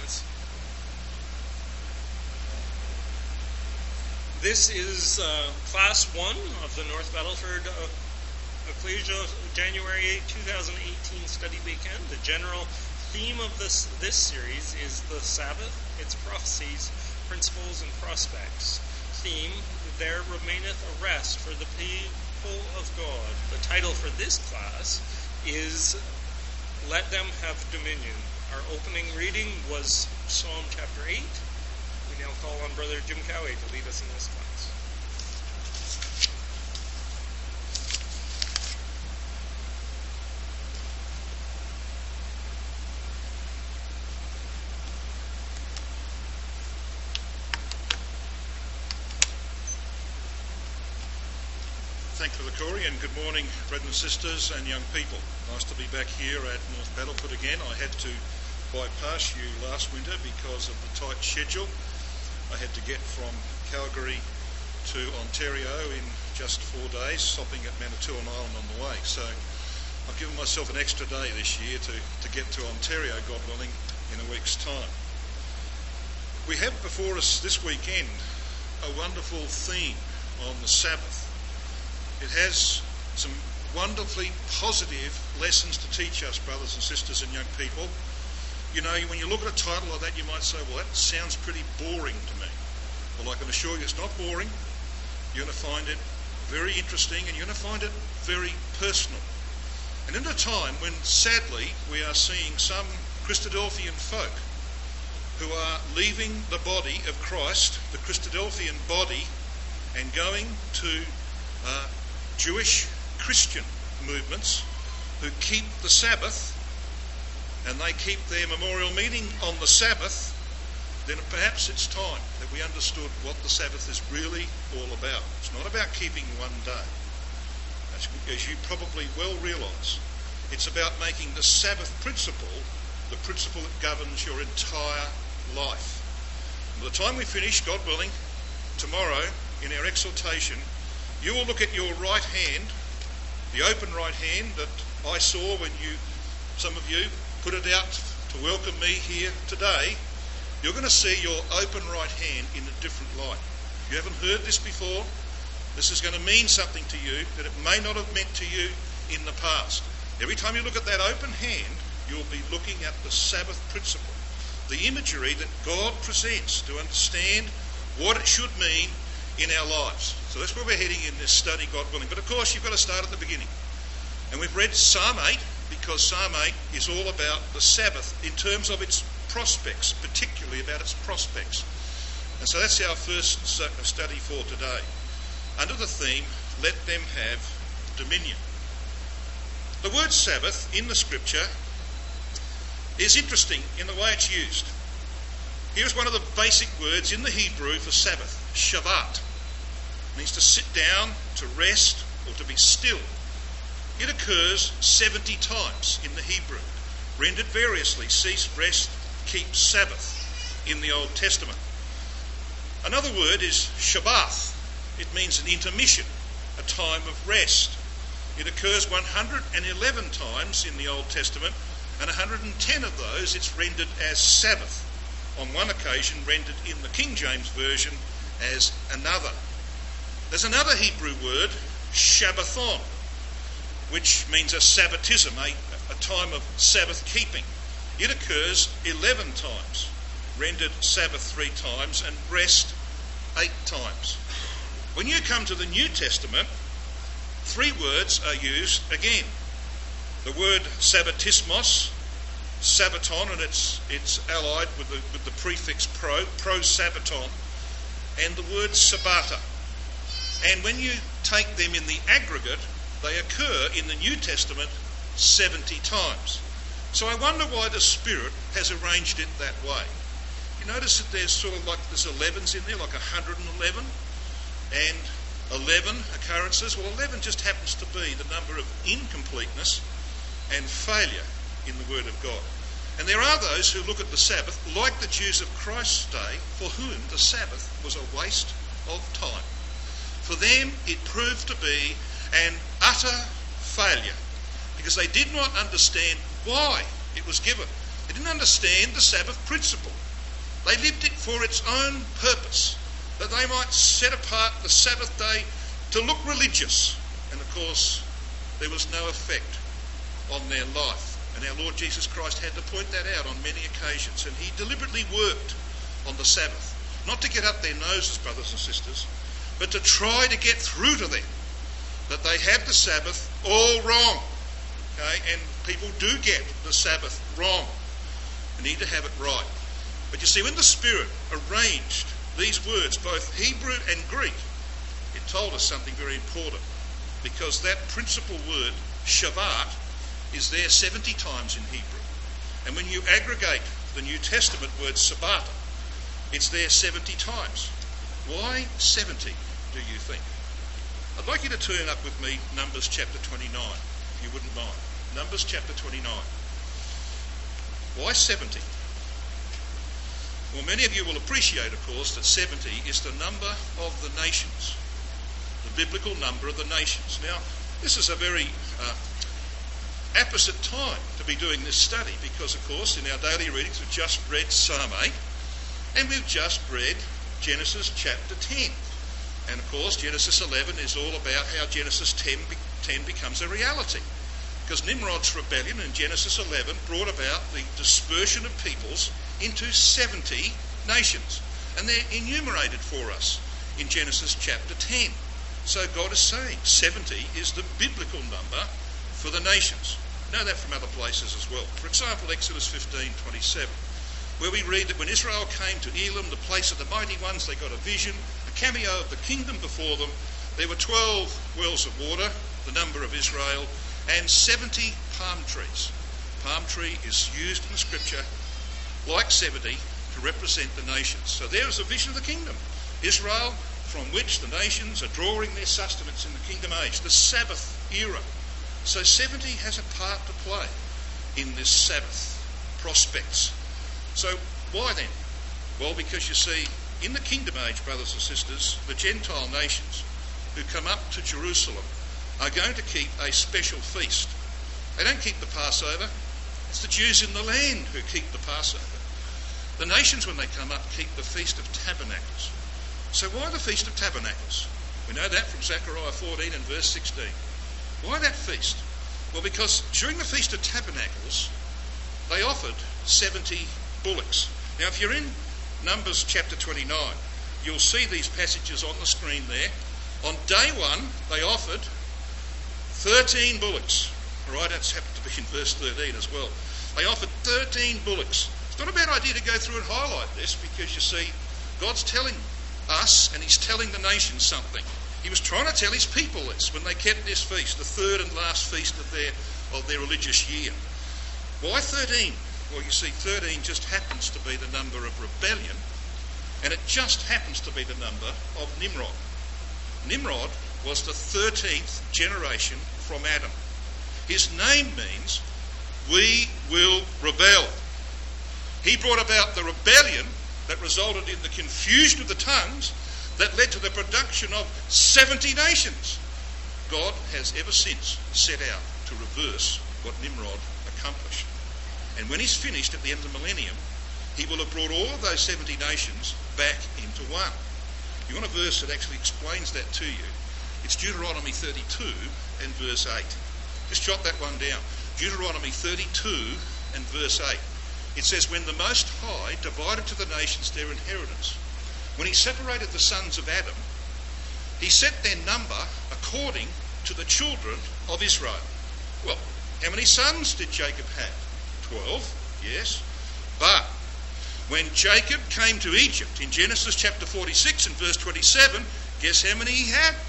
slides. This is Class 1 of the North Battleford Ecclesia January 2018 study weekend. The general theme of this series is the Sabbath, its prophecies, principles, and prospects. Theme, there remaineth a rest for the people of God. The title for this class is Let Them Have Dominion. Our opening reading was Psalm chapter 8. We now call on Brother Jim Cowie to lead us in this class. Thank you, Corey, and good morning, brothers and sisters and young people. Nice to be back here at North Battleford again. I had to bypass you last winter because of the tight schedule. I had to get from Calgary to Ontario in just 4 days, stopping at Manitoulin Island on the way. So I've given myself an extra day this year to get to Ontario, God willing, in a week's time. We have before us this weekend a wonderful theme on the Sabbath. It has some wonderfully positive lessons to teach us, brothers and sisters and young people. You know, when you look at a title like that, you might say, well, that sounds pretty boring to me. Well, I can assure you it's not boring. You're going to find it very interesting, and you're going to find it very personal. And in a time when, sadly, we are seeing some Christadelphian folk who are leaving the body of Christ, the Christadelphian body, and going to Jewish Christian movements who keep the Sabbath, and they keep their memorial meeting on the Sabbath, then perhaps it's time that we understood what the Sabbath is really all about. It's not about keeping one day. As you probably well realise, it's about making the Sabbath principle the principle that governs your entire life. And by the time we finish, God willing, tomorrow in our exhortation, you will look at your right hand, the open right hand that I saw when some of you put it out to welcome me here today. You're going to see your open right hand in a different light. If you haven't heard this before, this is going to mean something to you that it may not have meant to you in the past. Every time you look at that open hand, you'll be looking at the Sabbath principle, the imagery that God presents to understand what it should mean in our lives. So that's where we're heading in this study, God willing. But of course, you've got to start at the beginning. And we've read Psalm 8 because Psalm 8 is all about the Sabbath in terms of its prospects, particularly about its prospects. And so that's our first study for today. Under the theme, Let Them Have Dominion. The word Sabbath in the Scripture is interesting in the way it's used. Here's one of the basic words in the Hebrew for Sabbath, Shabbat. It means to sit down, to rest, or to be still. It occurs 70 times in the Hebrew, rendered variously, cease, rest, keep, Sabbath in the Old Testament. Another word is Shabbath. It means an intermission, a time of rest. It occurs 111 times in the Old Testament, and 110 of those it's rendered as Sabbath. On one occasion rendered in the King James Version as another. There's another Hebrew word, Shabbathon, which means a Sabbatism, a time of Sabbath keeping. It occurs 11 times, rendered Sabbath 3 times and rest 8 times. When you come to the New Testament, 3 words are used again. The word Sabbatismos, Sabbaton, and it's allied with the prefix pro-Sabbaton, and the word Sabbata. And when you take them in the aggregate, they occur in the New Testament 70 times. So I wonder why the Spirit has arranged it that way. You notice that there's sort of like there's 11s in there, like 111, and 11 occurrences. Well, 11 just happens to be the number of incompleteness and failure in the Word of God. And there are those who look at the Sabbath, like the Jews of Christ's day, for whom the Sabbath was a waste of time. For them, it proved to be an utter failure because they did not understand why it was given. They didn't understand the Sabbath principle. They lived it for its own purpose, that they might set apart the Sabbath day to look religious. And of course, there was no effect on their life. And our Lord Jesus Christ had to point that out on many occasions. And he deliberately worked on the Sabbath, not to get up their noses, brothers and sisters, but to try to get through to them that they had the Sabbath all wrong. Okay? And people do get the Sabbath wrong. They need to have it right. But you see, when the Spirit arranged these words, both Hebrew and Greek, it told us something very important. Because that principal word, Shabbat, is there 70 times in Hebrew. And when you aggregate the New Testament word Sabbath, it's there 70 times. Why 70, do you think? I'd like you to turn up with me Numbers chapter 29, if you wouldn't mind. Numbers chapter 29. Why 70? Well, many of you will appreciate, of course, that 70 is the number of the nations, the biblical number of the nations. Now, this is a very apposite time to be doing this study because, of course, in our daily readings we've just read Psalm 8 and we've just read Genesis chapter 10. And, of course, Genesis 11 is all about how Genesis 10 becomes a reality. Because Nimrod's rebellion in Genesis 11 brought about the dispersion of peoples into 70 nations. And they're enumerated for us in Genesis chapter 10. So God is saying 70 is the biblical number for the nations. We know that from other places as well. For example, Exodus 15:27, where we read that when Israel came to Elim, the place of the mighty ones, they got a vision, a cameo of the kingdom before them. There were 12 wells of water, the number of Israel, and 70 palm trees. Palm tree is used in the scripture like 70 to represent the nations. So there is a vision of the kingdom. Israel, from which the nations are drawing their sustenance in the kingdom age, the Sabbath era. So 70 has a part to play in this Sabbath prospects. So why then? Well, because you see, in the kingdom age, brothers and sisters, the Gentile nations who come up to Jerusalem are going to keep a special feast. They don't keep the Passover. It's the Jews in the land who keep the Passover. The nations, when they come up, keep the Feast of Tabernacles. So why the Feast of Tabernacles? We know that from Zechariah 14 and verse 16. Why that feast? Well, because during the Feast of Tabernacles, they offered 70 bullocks. Now, if you're in Numbers chapter 29, you'll see these passages on the screen there. On day one, they offered 13 bullocks. All right, that's happened to be in verse 13 as well. They offered 13 bullocks. It's not a bad idea to go through and highlight this because, you see, God's telling us and he's telling the nations something. He was trying to tell his people this when they kept this feast, the third and last feast of their religious year. Why 13? Well, you see, 13 just happens to be the number of rebellion, and it just happens to be the number of Nimrod. Nimrod was the 13th generation from Adam. His name means, we will rebel. He brought about the rebellion that resulted in the confusion of the tongues that led to the production of 70 nations. God has ever since set out to reverse what Nimrod accomplished. And when he's finished at the end of the millennium, he will have brought all of those 70 nations back into one. You want a verse that actually explains that to you? It's Deuteronomy 32 and verse 8. Just jot that one down. Deuteronomy 32 and verse 8. It says, when the Most High divided to the nations their inheritance, when he separated the sons of Adam, he set their number according to the children of Israel. Well, how many sons did Jacob have? 12, yes. But when Jacob came to Egypt in Genesis chapter 46 and verse 27, guess how many he had?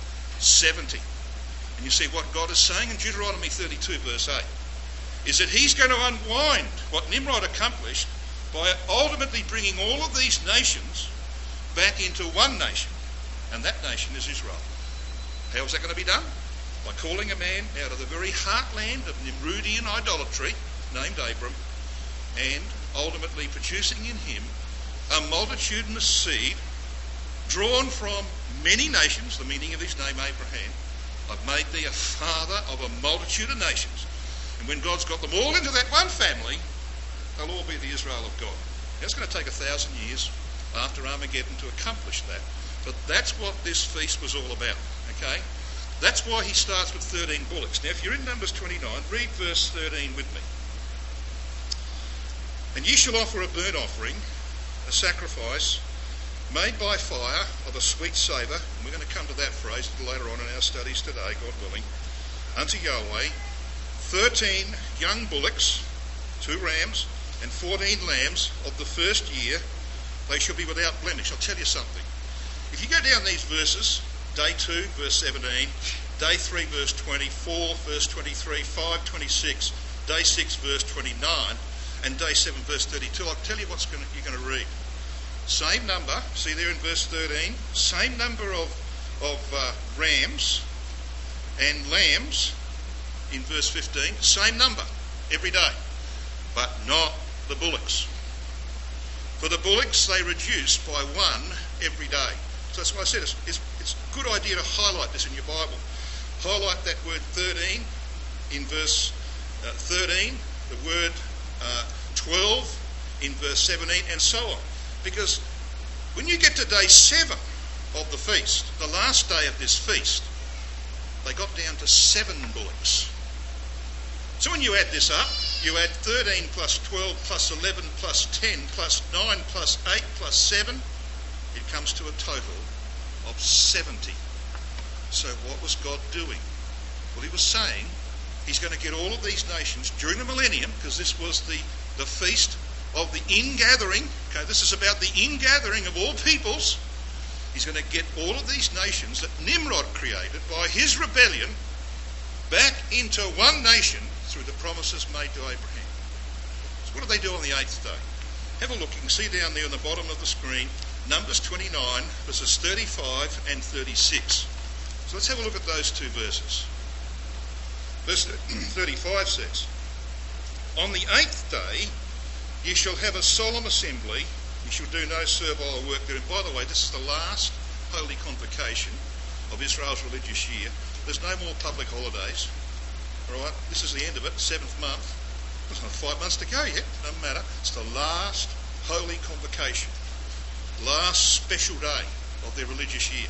70. And you see what God is saying in Deuteronomy 32 verse 8 is that he's going to unwind what Nimrod accomplished by ultimately bringing all of these nations back into one nation, and that nation is Israel. How is that going to be done? By calling a man out of the very heartland of Nimrodian idolatry named Abram, and ultimately producing in him a multitudinous seed drawn from many nations, the meaning of his name Abraham. I've made thee a father of a multitude of nations. And when God's got them all into that one family, they'll all be the Israel of God. Now, it's going to take 1,000 years after Armageddon to accomplish that. But that's what this feast was all about, okay? That's why he starts with 13 bullocks. Now, if you're in Numbers 29, read verse 13 with me. And ye shall offer a burnt offering, a sacrifice, made by fire of a sweet savour, and we're going to come to that phrase a little later on in our studies today, God willing, unto Yahweh, 13 young bullocks, 2 rams, and 14 lambs of the first year, they shall be without blemish. I'll tell you something. If you go down these verses, day 2, verse 17, day 3, verse 20, 4, verse 23, 5, 26, day 6, verse 29, and day 7, verse 32, I'll tell you what you're going to read. Same number, see there in verse 13, same number of rams and lambs in verse 15, same number every day, but not the bullocks. For the bullocks they reduce by 1 every day. So that's why I said it's a good idea to highlight this in your Bible. Highlight that word 13 in verse 13, the word 12 in verse 17, and so on. Because when you get to day 7 of the feast, the last day of this feast, they got down to 7 bullocks. So when you add this up, you add 13 plus 12 plus 11 plus 10 plus 9 plus 8 plus 7, it comes to a total of 70. So what was God doing? Well, he was saying he's going to get all of these nations during the millennium, because this was the feast of the ingathering. Okay, this is about the ingathering of all peoples. He's going to get all of these nations that Nimrod created by his rebellion back into one nation through the promises made to Abraham. So what do they do on the 8th day? Have a look. You can see down there on the bottom of the screen, Numbers 29, verses 35 and 36. So let's have a look at those two verses. Verse 35 says, On the 8th day ye shall have a solemn assembly, ye shall do no servile work there. And by the way, this is the last holy convocation of Israel's religious year. There's no more public holidays. All right, this is the end of it, 7th month. There's not 5 months to go yet, doesn't matter. It's the last holy convocation, last special day of their religious year.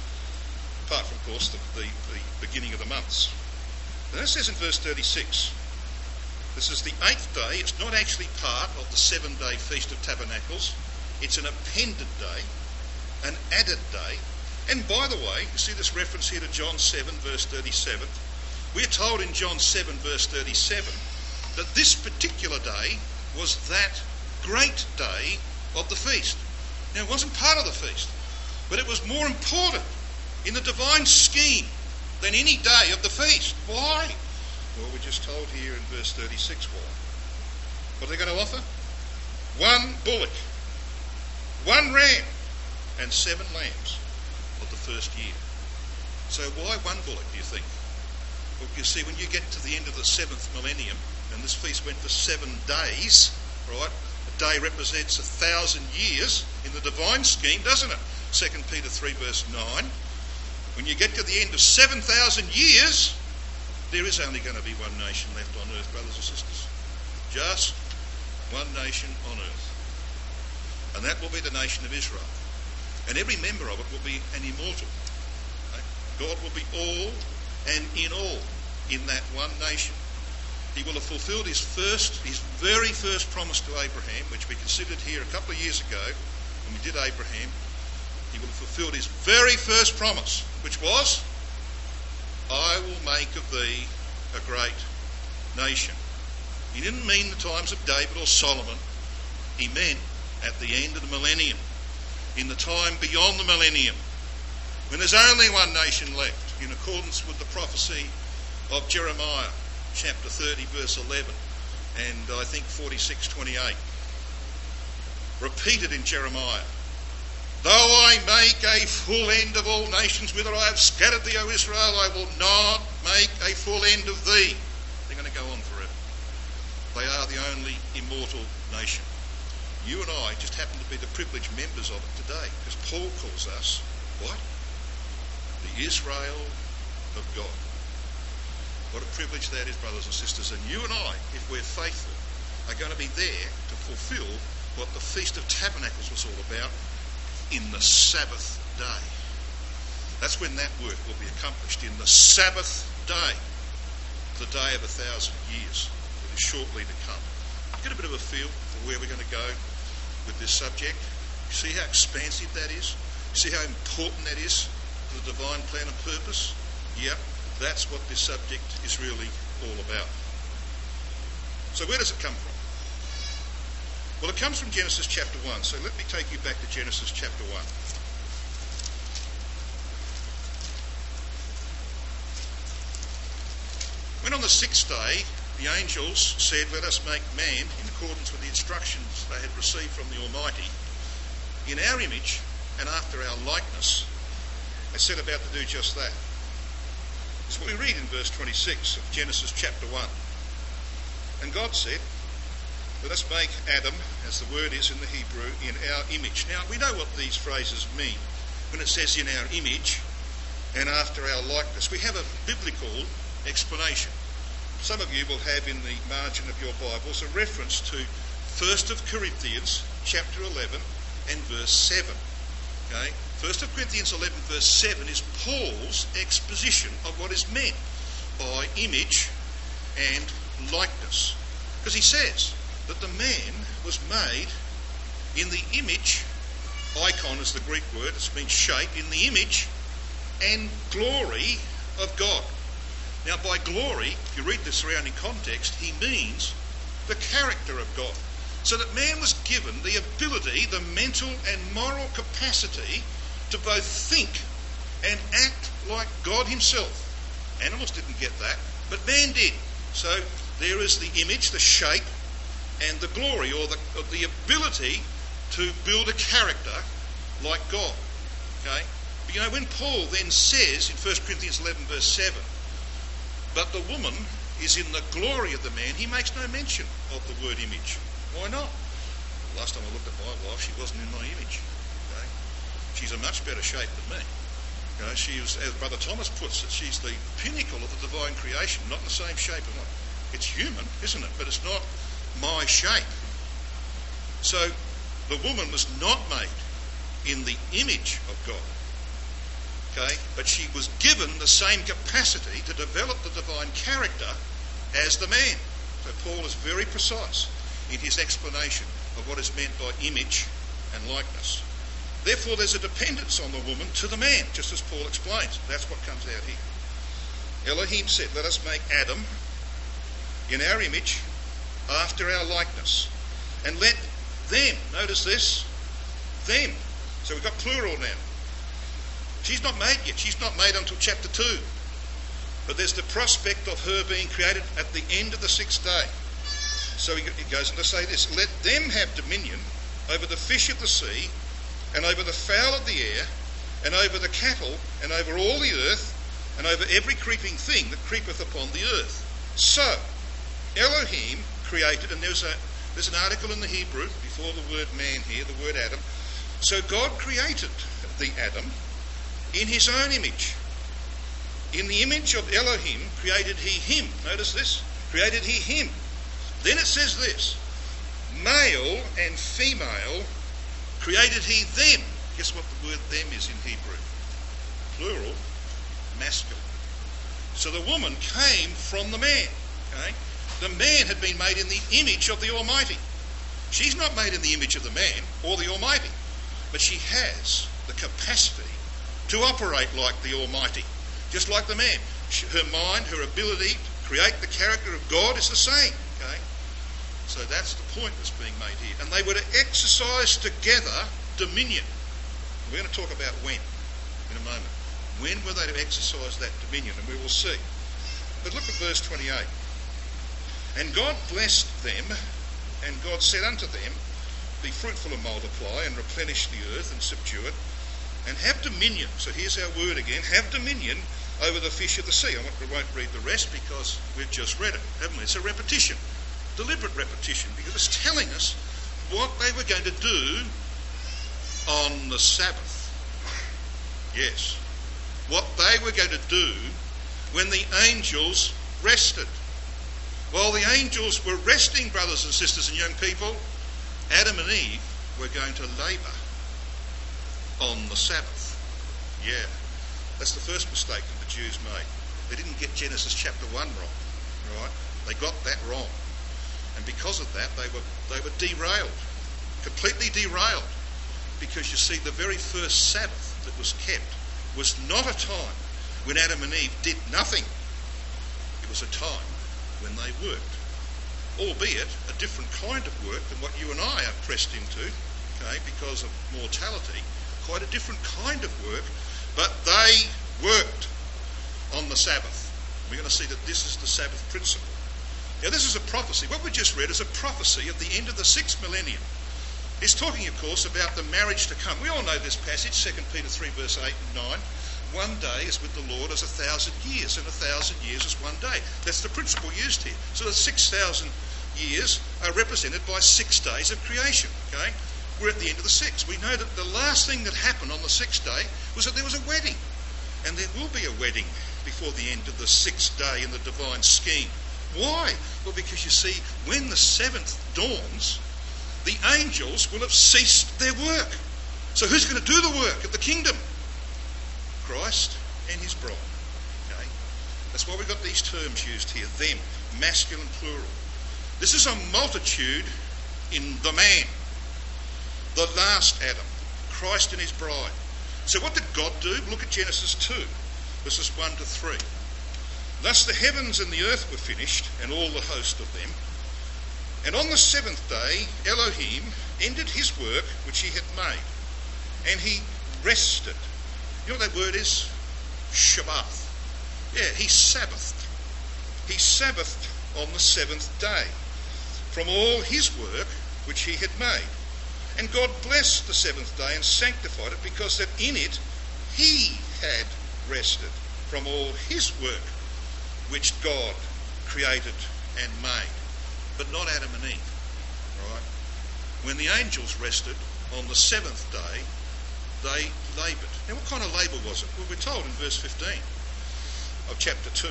Apart from, of course, the beginning of the months. And it says in verse 36, this is the 8th day. It's not actually part of the 7-day Feast of Tabernacles. It's an appended day, an added day. And by the way, you see this reference here to John 7, verse 37. We're told in John 7, verse 37, that this particular day was that great day of the feast. Now, it wasn't part of the feast, but it was more important in the divine scheme than any day of the feast. Why? Well, we're just told here in verse 36 why. What are they going to offer? 1 bullock, 1 ram, and 7 lambs of the first year. So why 1 bullock, do you think? Well, you see, when you get to the end of the 7th millennium, and this feast went for 7 days, right? A day represents 1,000 years in the divine scheme, doesn't it? 2 Peter 3, verse 9. When you get to the end of 7,000 years, there is only going to be 1 nation left on earth, brothers and sisters. Just 1 nation on earth. And that will be the nation of Israel. And every member of it will be an immortal. God will be all and in all in that 1 nation. He will have fulfilled his very first promise to Abraham, which we considered here a couple of years ago when we did Abraham. He will have fulfilled his very first promise, which was, I will make of thee a great nation. He didn't mean the times of David or Solomon. He meant at the end of the millennium, in the time beyond the millennium, when there's only 1 nation left, in accordance with the prophecy of Jeremiah, chapter 30, verse 11, and I think 46:28. Repeated in Jeremiah, Though I make a full end of all nations, whither I have scattered thee, O Israel, I will not make a full end of thee. They're going to go on forever. They are the only immortal nation. You and I just happen to be the privileged members of it today, because Paul calls us, what? The Israel of God. What a privilege that is, brothers and sisters. And you and I, if we're faithful, are going to be there to fulfil what the Feast of Tabernacles was all about in the Sabbath day. That's when that work will be accomplished, in the Sabbath day, the day of 1,000 years that is shortly to come. Get a bit of a feel for where we're going to go with this subject. You see how expansive that is? You see how important that is to the divine plan and purpose? Yep, that's what this subject is really all about. So where does it come from? Well, it comes from Genesis chapter 1. So let me take you back to Genesis chapter 1. When on the sixth day the angels said, "Let us make man in accordance with the instructions they had received from the Almighty, in our image and after our likeness," they set about to do just that. It's what we read in verse 26 of Genesis chapter 1. And God said, "Let us make Adam," as the word is in the Hebrew, "in our image." Now, we know what these phrases mean when it says in our image and after our likeness. We have a biblical explanation. Some of you will have in the margin of your Bibles a reference to 1 of Corinthians chapter 11 and verse 7. Okay? 1 of Corinthians 11 verse 7 is Paul's exposition of what is meant by image and likeness. Because he says that the man was made in the image, icon is the Greek word, it means shape, in the image and glory of God. Now, by glory, if you read the surrounding context, he means the character of God. So that man was given the ability, the mental and moral capacity to both think and act like God himself. Animals didn't get that, but man did. So there is the image, the shape, and the glory, or the ability to build a character like God. Okay? But you know, when Paul then says in 1 Corinthians 11 verse 7, "But the woman is in the glory of the man," he makes no mention of the word image. Why not? Last time I looked at my wife, she wasn't in my image. Okay? She's a much better shape than me. Okay? She is, as Brother Thomas puts it, she's the pinnacle of the divine creation, not in the same shape as mine. It's human, isn't it? But it's not my shape. So the woman was not made in the image of God. Okay? But she was given the same capacity to develop the divine character as the man. So Paul is very precise in his explanation of what is meant by image and likeness. Therefore, there's a dependence on the woman to the man, just as Paul explains. That's what comes out here. Elohim said, "Let us make Adam in our image, after our likeness, and let them," notice this, them. So we've got plural now. She's not made yet. She's not made until chapter 2. But there's the prospect of her being created at the end of the sixth day. So he goes on to say this, "Let them have dominion over the fish of the sea, and over the fowl of the air, and over the cattle, and over all the earth, and over every creeping thing that creepeth upon the earth." So Elohim created, and there's an article in the Hebrew before the word man here, the word Adam. So God created the Adam in his own image. In the image of Elohim created he him. Notice this. Created he him. Then it says this. Male and female created he them. Guess what the word them is in Hebrew? Plural, masculine. So the woman came from the man. Okay? The man had been made in the image of the Almighty. She's not made in the image of the man or the Almighty. But she has the capacity to operate like the Almighty, just like the man. Her mind, her ability to create the character of God is the same. Okay? So that's the point that's being made here. And they were to exercise together dominion. We're going to talk about when in a moment. When were they to exercise that dominion? And we will see. But look at verse 28. "And God blessed them, and God said unto them, Be fruitful and multiply, and replenish the earth, and subdue it, and have dominion." So here's our word again. "Have dominion over the fish of the sea." I won't read the rest because we've just read it, haven't we? It's a repetition, deliberate repetition, because it's telling us what they were going to do on the Sabbath. Yes. What they were going to do when the angels rested. While the angels were resting, brothers and sisters and young people, Adam and Eve were going to labour on the Sabbath. Yeah, that's the first mistake that the Jews made. They didn't get Genesis chapter 1 wrong, right? They got that wrong. And because of that, they were derailed, completely derailed. Because you see, the very first Sabbath that was kept was not a time when Adam and Eve did nothing. It was a time when they worked, albeit a different kind of work than what you and I are pressed into, okay, because of mortality. Quite a different kind of work, but they worked on the Sabbath. We're going to see that this is the Sabbath principle. Now, this is a prophecy. What we just read is a prophecy of the end of the 6th millennium. It's talking, of course, about the marriage to come. We all know this passage, 2 Peter 3, verse 8 and 9. One day is with the Lord as 1,000 years, and 1,000 years is one day. That's the principle used here. So the 6,000 years are represented by 6 days of creation, okay? We're at the end of the 6th. We know that the last thing that happened on the 6th day was that there was a wedding. And there will be a wedding before the end of the 6th day in the divine scheme. Why? Well, because you see, when the 7th dawns, the angels will have ceased their work. So who's going to do the work of the kingdom? Christ and his bride. Okay? That's why we've got these terms used here, them, masculine plural. This is a multitude in the man, the last Adam, Christ and his bride. So what did God do? Look at Genesis 2, verses 1 to 3. Thus the heavens and the earth were finished, and all the host of them. And on the 7th day Elohim ended his work which he had made, and he rested. You know what that word is? Shabbath. Yeah, he Sabbathed. He Sabbathed on the 7th day from all his work which he had made. And God blessed the 7th day and sanctified it, because that in it he had rested from all his work which God created and made. But not Adam and Eve, right? When the angels rested on the 7th day, they laboured. Now, what kind of labour was it? Well, we're told in verse 15 of chapter 2.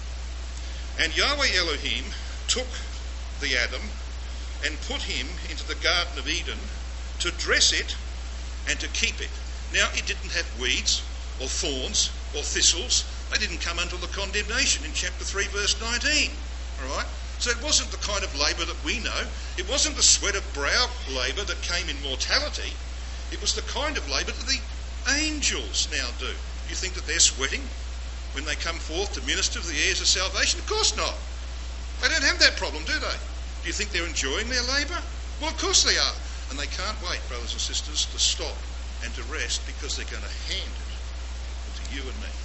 And Yahweh Elohim took the Adam and put him into the Garden of Eden to dress it and to keep it. Now, it didn't have weeds or thorns or thistles. They didn't come until the condemnation in chapter 3, verse 19. All right? So it wasn't the kind of labour that we know. It wasn't the sweat of brow labour that came in mortality. It was the kind of labour that the angels now do. Do you think that they're sweating when they come forth to minister to the heirs of salvation? Of course not. They don't have that problem, do they? Do you think they're enjoying their labour? Well, of course they are. And they can't wait, brothers and sisters, to stop and to rest, because they're going to hand it to you and me.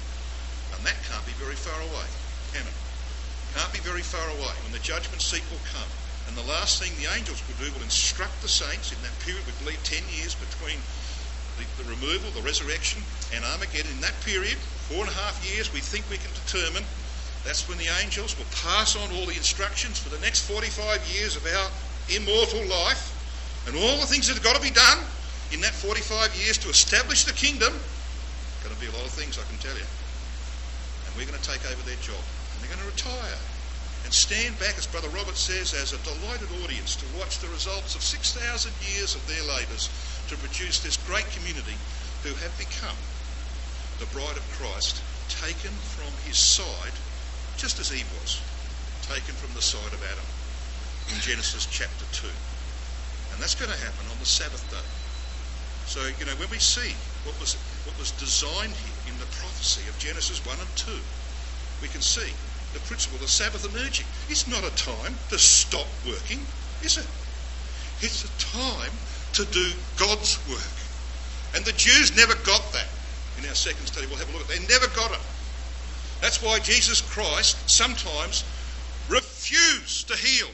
And that can't be very far away, can it? Can't be very far away when the judgment seat will come. And the last thing the angels will do will instruct the saints in that period, we believe 10 years between the removal, the resurrection, and Armageddon. In that period, 4.5 years, we think we can determine, that's when the angels will pass on all the instructions for the next 45 years of our immortal life, and all the things that have got to be done in that 45 years to establish the kingdom. Going to be a lot of things, I can tell you. And we're going to take over their job. And they're going to retire and stand back, as Brother Robert says, as a delighted audience to watch the results of 6,000 years of their labours to produce this great community who have become the bride of Christ, taken from his side, just as Eve was taken from the side of Adam in Genesis chapter 2. And that's going to happen on the Sabbath day. So, you know, when we see what was designed here in the prophecy of Genesis 1 and 2, we can see the principle of the Sabbath emerging. It's not a time to stop working, is it? It's a time to do God's work. And the Jews never got that. In our second study, we'll have a look at that. They never got it. That's why Jesus Christ sometimes refused to heal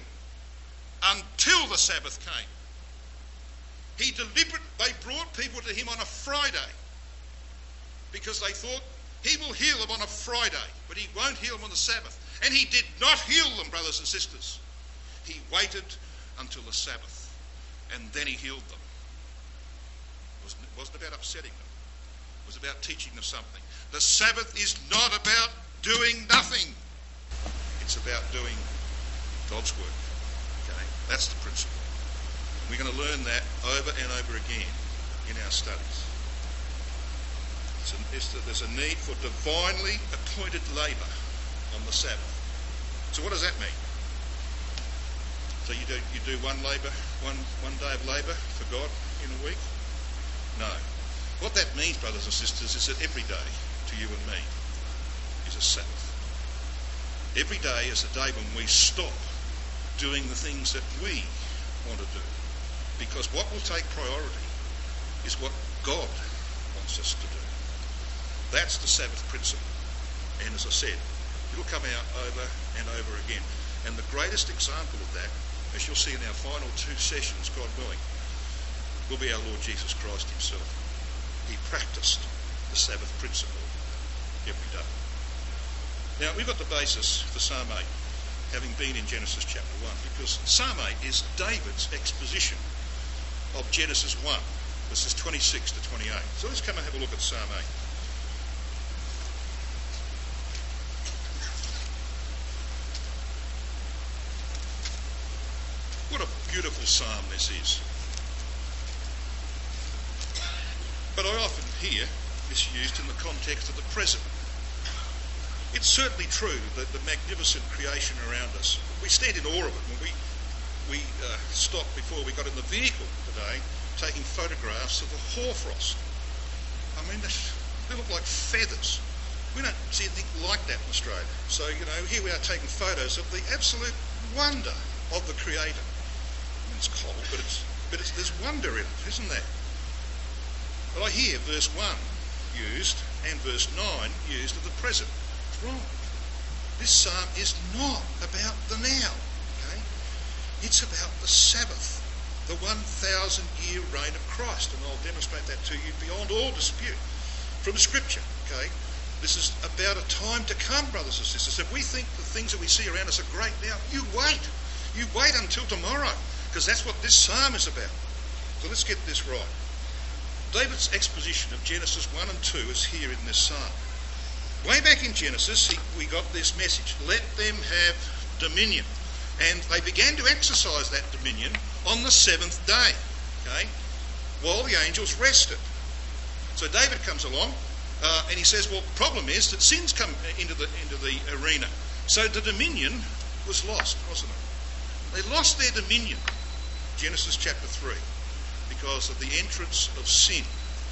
until the Sabbath came. They brought people to him on a Friday because they thought he will heal them on a Friday, but he won't heal them on the Sabbath. And he did not heal them, brothers and sisters. He waited until the Sabbath, and then he healed them. It wasn't about upsetting them. It was about teaching them something. The Sabbath is not about doing nothing. It's about doing God's work. Okay, that's the principle. We're going to learn that over and over again in our studies. There's a need for divinely appointed labour on the Sabbath. So what does that mean? So you do one day of labour for God in a week? No. What that means, brothers and sisters, is that every day to you and me is a Sabbath. Every day is a day when we stop doing the things that we want to do. Because what will take priority is what God wants us to do. That's the Sabbath principle. And as I said, it'll come out over and over again. And the greatest example of that, as you'll see in our final 2 sessions, God willing, will be our Lord Jesus Christ himself. He practiced the Sabbath principle every day. Now, we've got the basis for Psalm 8, having been in Genesis chapter 1, because Psalm 8 is David's exposition of Genesis 1, verses 26 to 28. So let's come and have a look at Psalm 8. What a beautiful psalm this is. But I often hear this used in the context of the present. It's certainly true that the magnificent creation around us, we stand in awe of it when we stopped before we got in the vehicle today taking photographs of the hoarfrost. I mean, they look like feathers. We don't see anything like that in Australia. So, here we are taking photos of the absolute wonder of the Creator. I mean, it's cold, but there's wonder in it, isn't there? But I hear verse 1 used and verse 9 used of the present. It's wrong. This psalm is not about the now. Okay? It's about the Sabbath, the 1,000-year reign of Christ. And I'll demonstrate that to you beyond all dispute from Scripture. Okay? This is about a time to come, brothers and sisters. If we think the things that we see around us are great now, you wait. You wait until tomorrow, because that's what this psalm is about. So let's get this right. David's exposition of Genesis 1 and 2 is here in this psalm. Way back in Genesis, we got this message, let them have dominion. And they began to exercise that dominion on the 7th day, okay, while the angels rested. So David comes along and he says, well, the problem is that sin's come into the arena. So the dominion was lost, wasn't it? They lost their dominion, Genesis chapter 3. Because of the entrance of sin.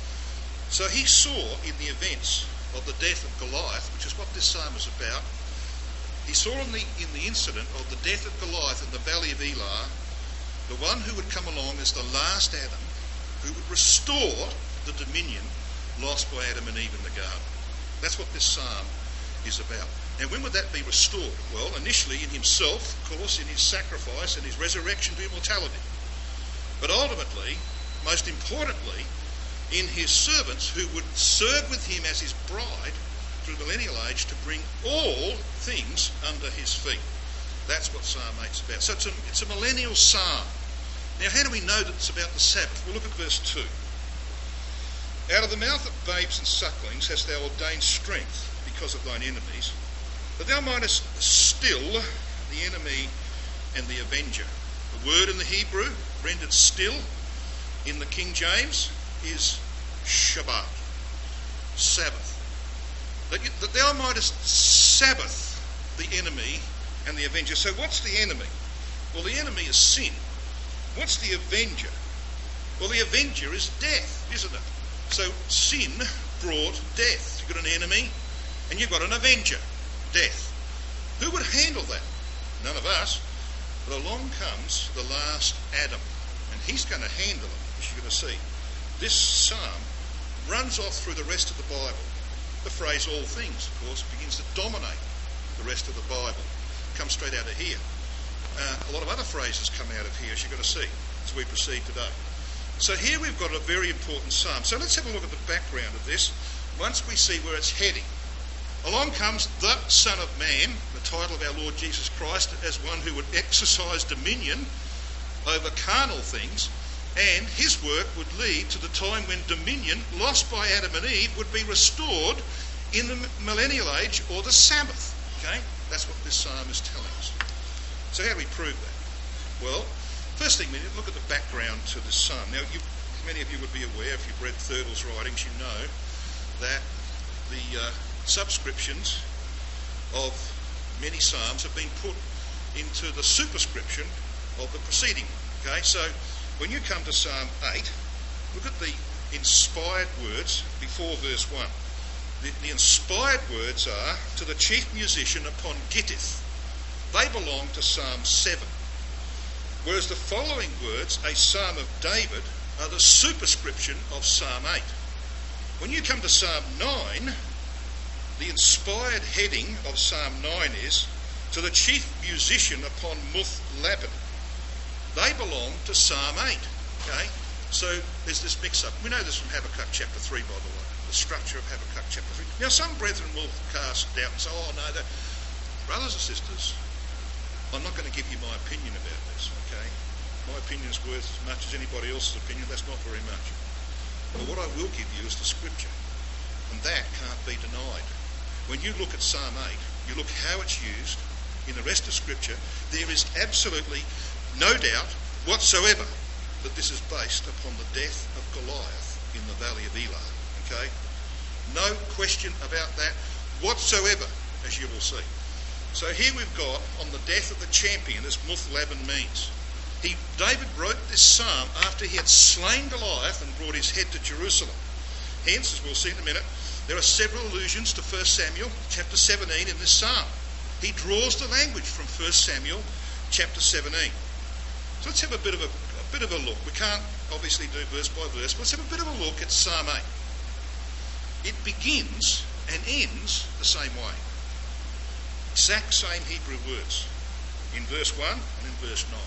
So he saw in the events of the death of Goliath, which is what this psalm is about, he saw in the incident of the death of Goliath in the valley of Elah, the one who would come along as the last Adam, who would restore the dominion lost by Adam and Eve in the garden. That's what this psalm is about. Now, when would that be restored? Well, initially in himself, of course, in his sacrifice and his resurrection to immortality. But ultimately, most importantly, in his servants who would serve with him as his bride through the millennial age to bring all things under his feet. That's what Psalm 8's about. So it's a millennial psalm. Now, how do we know that it's about the Sabbath? Well, look at verse 2. Out of the mouth of babes and sucklings hast thou ordained strength because of thine enemies, that thou mightest still the enemy and the avenger. The word in the Hebrew, rendered still in the King James, is Shabbat, Sabbath. That thou mightest Sabbath the enemy and the avenger. So what's the enemy? Well, the enemy is sin. What's the avenger? Well, the avenger is death, isn't it? So sin brought death. You've got an enemy and you've got an avenger, death. Who would handle that? None of us. But along comes the last Adam, and he's going to handle it, as you're going to see. This psalm runs off through the rest of the Bible. The phrase all things, of course, begins to dominate the rest of the Bible. It comes straight out of here. A lot of other phrases come out of here, as you're going to see, as we proceed today. So here we've got a very important psalm. So let's have a look at the background of this once we see where it's heading. Along comes the Son of Man, the title of our Lord Jesus Christ, as one who would exercise dominion over carnal things, and his work would lead to the time when dominion lost by Adam and Eve would be restored in the millennial age or the Sabbath. Okay? That's what this psalm is telling us. So how do we prove that? Well, first thing, we need to look at the background to the psalm. Now, many of you would be aware, if you've read Thurtle's writings, you know that the subscriptions of many psalms have been put into the superscription of the preceding one. Okay, so when you come to Psalm 8, look at the inspired words before verse 1. The inspired words are, to the chief musician upon Gittith. They belong to Psalm 7. Whereas the following words, a psalm of David, are the superscription of Psalm 8. When you come to Psalm 9, the inspired heading of Psalm 9 is, to the chief musician upon Muth-labben. They belong to Psalm 8. Okay? So there's this mix-up. We know this from Habakkuk chapter 3, by the way, the structure of Habakkuk chapter 3. Now, some brethren will cast doubt and say, oh, no, that... Brothers and sisters, I'm not going to give you my opinion about this, okay? My opinion is worth as much as anybody else's opinion. That's not very much. But what I will give you is the scripture, and that can't be denied. When you look at Psalm 8, you look how it's used in the rest of Scripture, there is absolutely no doubt whatsoever that this is based upon the death of Goliath in the valley of Elah. Okay? No question about that whatsoever, as you will see. So here we've got on the death of the champion, as Muth-labben means. David wrote this psalm after he had slain Goliath and brought his head to Jerusalem. Hence, as we'll see in a minute, there are several allusions to 1 Samuel chapter 17 in this psalm. He draws the language from 1 Samuel chapter 17. So let's have a bit of a look. We can't obviously do verse by verse, but let's have a bit of a look at Psalm 8. It begins and ends the same way. Exact same Hebrew words in verse 1 and in verse 9.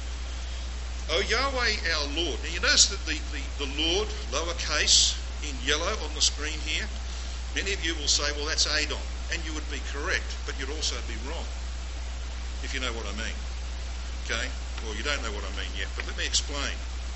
O Yahweh our Lord. Now you notice that the Lord, lowercase, in yellow on the screen here. Many of you will say, well, that's Adon. And you would be correct, but you'd also be wrong, if you know what I mean. Okay? Well, you don't know what I mean yet, but let me explain.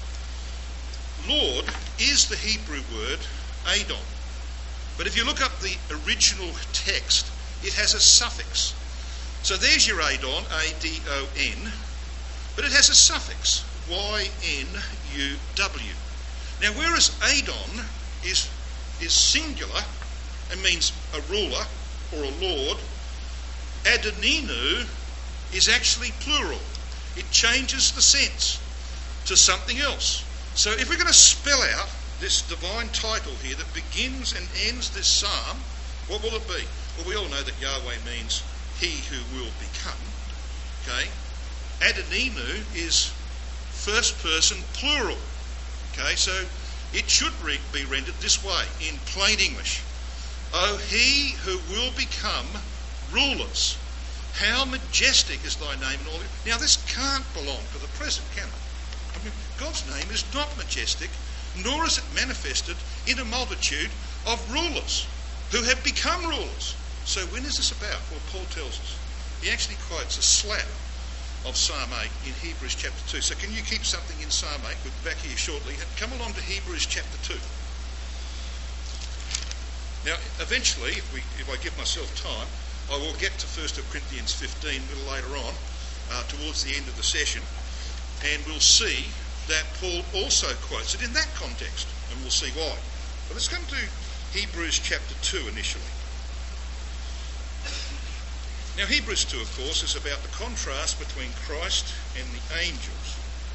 Lord is the Hebrew word Adon. But if you look up the original text, it has a suffix. So there's your Adon, A-D-O-N, but it has a suffix, Y-N-U-W. Now, whereas Adon is singular and means a ruler or a lord, Adoninu is actually plural. It changes the sense to something else. So if we're going to spell out this divine title here that begins and ends this psalm, what will it be? Well, we all know that Yahweh means he who will become. Okay? Adoninu is first person plural. Okay, so it should be rendered this way in plain English. O he who will become rulers. How majestic is thy name in all. Now this can't belong to the present, can it? I mean, God's name is not majestic, nor is it manifested in a multitude of rulers who have become rulers. So when is this about? Well, Paul tells us. He actually quotes a slab of Psalm 8 in Hebrews chapter 2. So can you keep something in Psalm 8? We'll be back here shortly. Come along to Hebrews chapter 2. Now, eventually, if I give myself time, I will get to 1 Corinthians 15 a little later on, towards the end of the session, and we'll see that Paul also quotes it in that context, and we'll see why. But let's come to Hebrews chapter 2 initially. Now, Hebrews 2, of course, is about the contrast between Christ and the angels.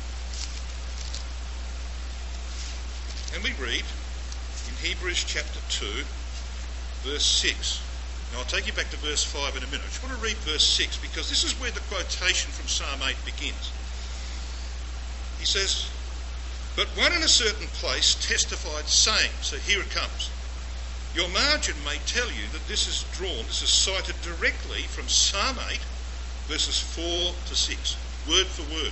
And we read in Hebrews chapter 2, verse 6. Now, I'll take you back to verse 5 in a minute. I just want to read verse 6 because this is where the quotation from Psalm 8 begins. He says, but one in a certain place testified, saying, so here it comes. Your margin may tell you that this is cited directly from Psalm 8, verses 4 to 6, word for word.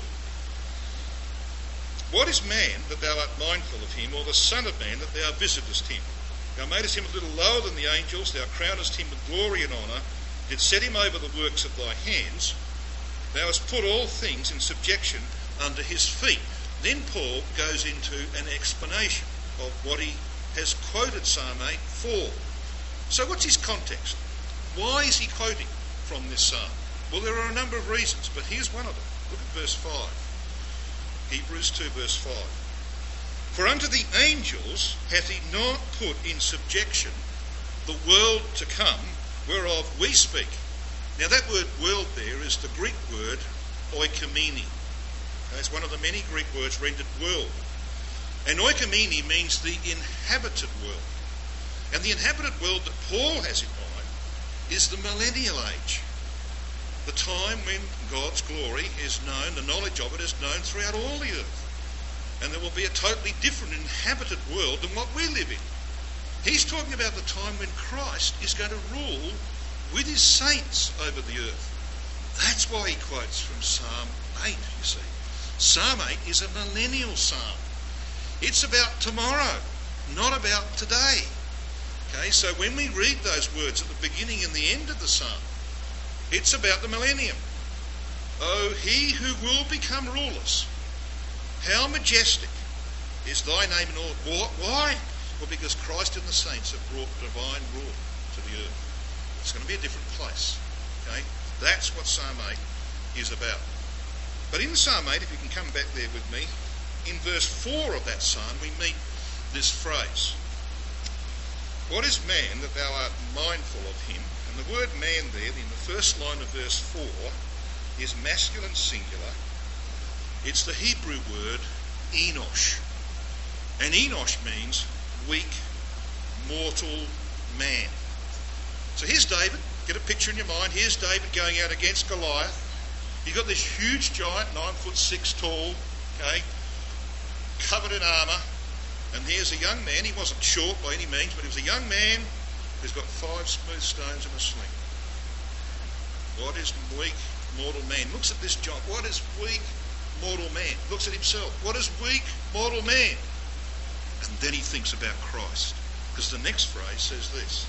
What is man that thou art mindful of him, or the son of man that thou visitest him? Thou madest him a little lower than the angels, thou crownest him with glory and honour, didst set him over the works of thy hands. Thou hast put all things in subjection under his feet. Then Paul goes into an explanation of what he has quoted Psalm 8 for. So what's his context? Why is he quoting from this psalm? Well, there are a number of reasons, but here's one of them. Look at verse 5. Hebrews 2 verse 5. For unto the angels hath he not put in subjection the world to come, whereof we speak. Now that word world there is the Greek word oikomene. It's one of the many Greek words rendered world. And oikomene means the inhabited world. And the inhabited world that Paul has in mind is the millennial age. The time when God's glory is known, the knowledge of it is known throughout all the earth. And there will be a totally different inhabited world than what we live in. He's talking about the time when Christ is going to rule with his saints over the earth. That's why he quotes from Psalm 8, you see. Psalm 8 is a millennial psalm. It's about tomorrow, not about today. Okay, so when we read those words at the beginning and the end of the psalm, it's about the millennium. Oh, he who will become rulers, how majestic is thy name in all. Why? Well, because Christ and the saints have brought divine rule to the earth. It's going to be a different place. Okay? That's what Psalm 8 is about. But in Psalm 8, if you can come back there with me, in verse 4 of that psalm we meet this phrase. What is man that thou art mindful of him? And the word man there, in the first line of verse 4, is masculine singular. It's the Hebrew word Enosh. And Enosh means weak, mortal man. So here's David. Get a picture in your mind. Here's David going out against Goliath. You've got this huge giant, 9'6" tall, okay, covered in armour. And here's a young man. He wasn't short by any means, but he was a young man who's got 5 smooth stones and a sling. What is weak, mortal man? Looks at this giant. What is weak, mortal man? Looks at himself. What is weak, mortal man? And then he thinks about Christ. Because the next phrase says this.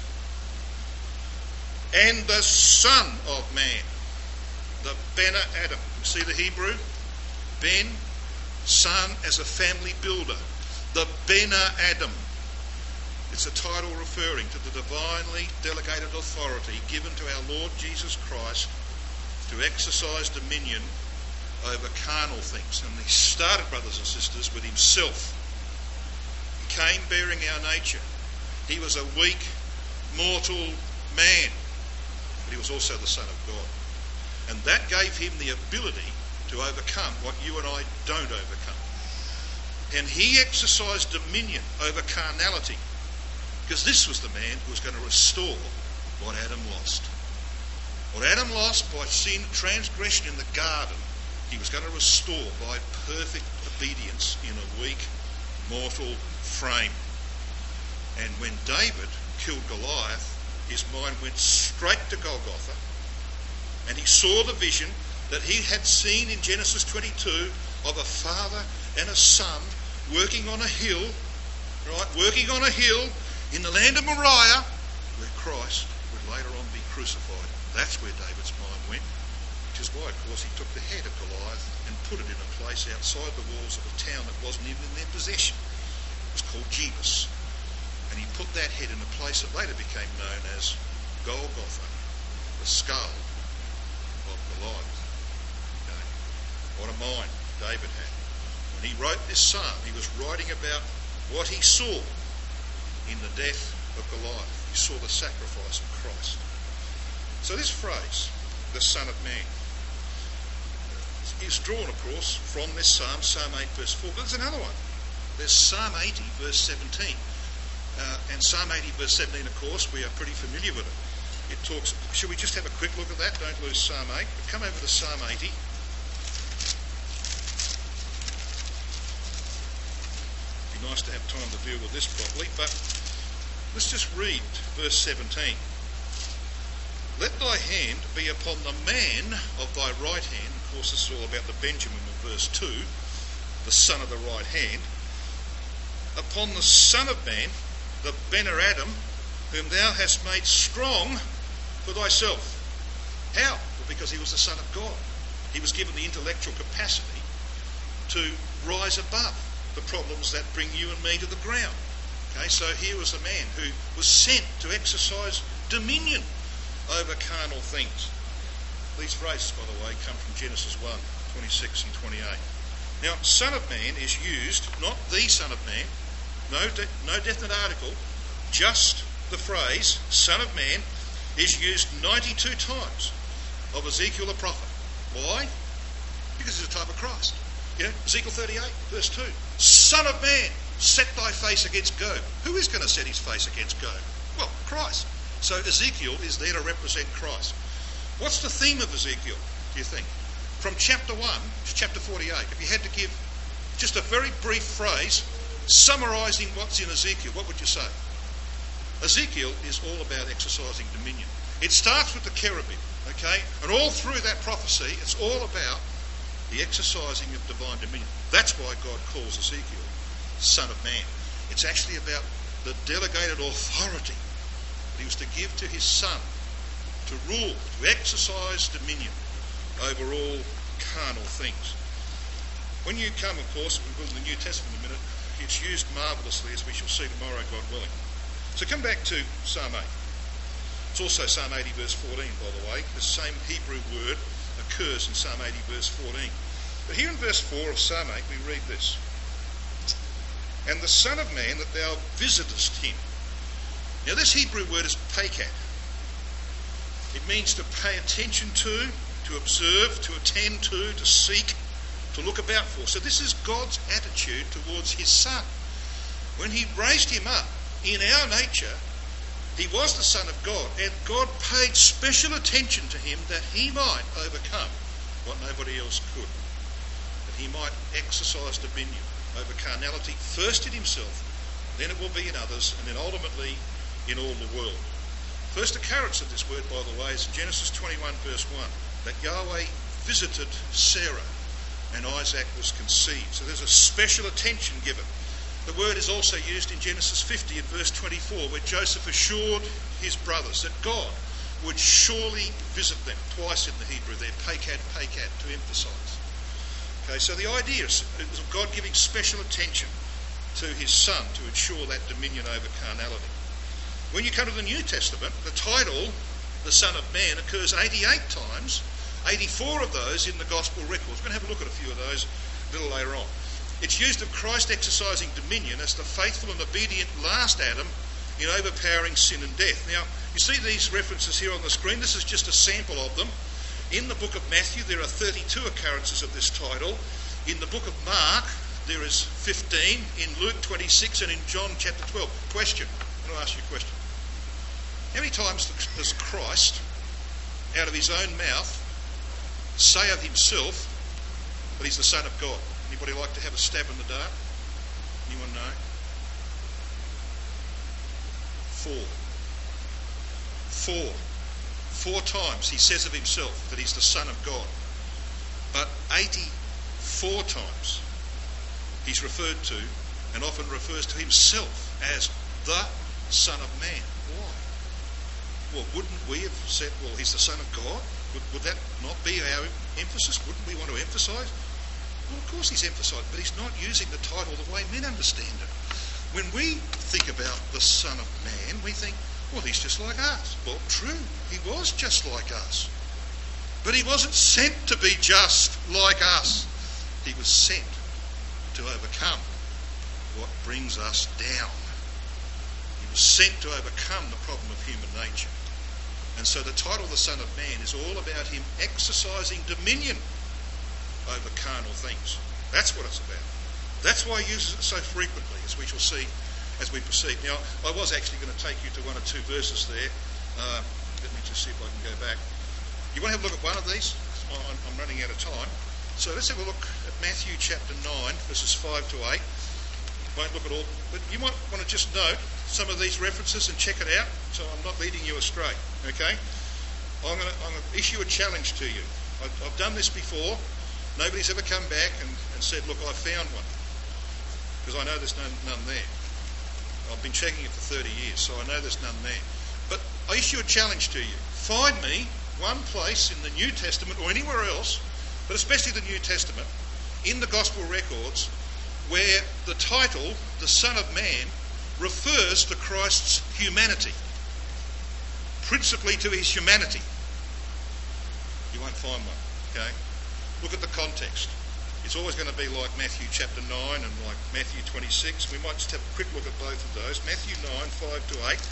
And the Son of Man, the Ben Adam. You see the Hebrew? Ben, son as a family builder. The Ben Adam. It's a title referring to the divinely delegated authority given to our Lord Jesus Christ to exercise dominion over carnal things. And he started, brothers and sisters, with himself. He came bearing our nature. He was a weak, mortal man, but he was also the Son of God. And that gave him the ability to overcome what you and I don't overcome. And he exercised dominion over carnality, because this was the man who was going to restore what Adam lost. What Adam lost by sin, transgression in the garden, he was going to restore by perfect obedience in a weak, mortal frame. And when David killed Goliath, his mind went straight to Golgotha, and he saw the vision that he had seen in Genesis 22 of a father and a son working on a hill, right? Working on a hill in the land of Moriah, where Christ would later on be crucified. That's where David's mind went, which is why, of course, he took the head of Goliath and put it in a place outside the walls of a town that wasn't even in their possession. It was called Jebus. And he put that head in a place that later became known as Golgotha, the skull of Goliath. Okay. What a mind David had. When he wrote this psalm, he was writing about what he saw in the death of Goliath. He saw the sacrifice of Christ. So this phrase, the Son of Man, is drawn, of course, from this psalm, Psalm 8 verse 4. But there's another one. There's Psalm 80 verse 17. And Psalm 80 verse 17, of course, we are pretty familiar with it. It talks, should we just have a quick look at that? Don't lose Psalm 8. But come over to Psalm 80. It'd be nice to have time to deal with this properly, but let's just read verse 17. Let thy hand be upon the man of thy right hand. Of course, this is all about the Benjamin of verse 2, the son of the right hand. Upon the Son of Man, the Ben Adam, whom thou hast made strong for thyself. How? Well, because he was the Son of God. He was given the intellectual capacity to rise above the problems that bring you and me to the ground. Okay, so here was a man who was sent to exercise dominion over carnal things. These phrases, by the way, come from Genesis 1, 26 and 28. Now, Son of Man is used, not the Son of Man, no definite article, just the phrase Son of Man is used 92 times of Ezekiel the prophet. Why? Because it's a type of Christ. Ezekiel 38, verse 2. Son of man, set thy face against Gog. Who is going to set his face against Gog? Well, Christ. So Ezekiel is there to represent Christ. What's the theme of Ezekiel, do you think? From chapter 1 to chapter 48, if you had to give just a very brief phrase summarising what's in Ezekiel, what would you say? Ezekiel is all about exercising dominion. It starts with the cherubim, okay? And all through that prophecy, it's all about the exercising of divine dominion. That's why God calls Ezekiel Son of Man. It's actually about the delegated authority that he was to give to his son to rule, to exercise dominion over all carnal things. When you come, of course, we will in the New Testament in a minute, it's used marvellously, as we shall see tomorrow, God willing. So come back to Psalm 8. It's also Psalm 80 verse 14, by the way. The same Hebrew word occurs in Psalm 80 verse 14. But here in verse 4 of Psalm 8 we read this. And the Son of Man, that thou visitest him. Now this Hebrew word is peikat. It means to pay attention to observe, to attend to seek, to look about for. So this is God's attitude towards his Son. When he raised him up, in our nature, he was the Son of God, and God paid special attention to him that he might overcome what nobody else could. That he might exercise dominion over carnality, first in himself, then it will be in others, and then ultimately in all the world. First occurrence of this word, by the way, is Genesis 21 verse 1, that Yahweh visited Sarah and Isaac was conceived. So there's a special attention given. The word is also used in Genesis 50 and verse 24, where Joseph assured his brothers that God would surely visit them. Twice in the Hebrew there, peikat, to emphasise. Okay, so the idea is of God giving special attention to his Son to ensure that dominion over carnality. When you come to the New Testament, the title, the Son of Man, occurs 88 times, 84 of those in the Gospel records. We're going to have a look at a few of those a little later on. It's used of Christ exercising dominion as the faithful and obedient last Adam in overpowering sin and death. Now, you see these references here on the screen. This is just a sample of them. In the book of Matthew, there are 32 occurrences of this title. In the book of Mark, there is 15. In Luke, 26. And in John chapter 12. Question. I'm going to ask you a question. How many times does Christ, out of his own mouth, say of himself that he's the Son of God? Anybody like to have a stab in the dark? Anyone know? 4 times he says of himself that he's the Son of God. But 84 times he's referred to and often refers to himself as the Son of Man. Why? Well, wouldn't we have said, well, he's the Son of God? Would that not be our emphasis? Wouldn't we want to emphasise? Well, of course he's emphasised, but he's not using the title the way men understand it. When we think about the Son of Man, we think, well, he's just like us. Well, true, he was just like us. But he wasn't sent to be just like us. He was sent to overcome what brings us down. He was sent to overcome the problem of human nature. And so the title, the Son of Man, is all about him exercising dominion over carnal things. That's what it's about. That's why he uses it so frequently, as we shall see as we proceed. Now, I was actually going to take you to one or two verses there. Let me just see if I can go back. You want to have a look at one of these? I'm running out of time. So let's have a look at Matthew chapter 9, verses 5 to 8. Won't look at all, but you might want to just note some of these references and check it out, so I'm not leading you astray. Okay? I'm going to issue a challenge to you. I've done this before. Nobody's ever come back and said, look, I found one. Because I know there's none there. I've been checking it for 30 years, so I know there's none there. But I issue a challenge to you. Find me one place in the New Testament or anywhere else, but especially the New Testament, in the Gospel records, where the title, the Son of Man, refers to Christ's humanity. Principally to his humanity. You won't find one, okay? Look at the context. It's always going to be like Matthew chapter 9 and like Matthew 26. We might just have a quick look at both of those. Matthew 9, 5 to 8.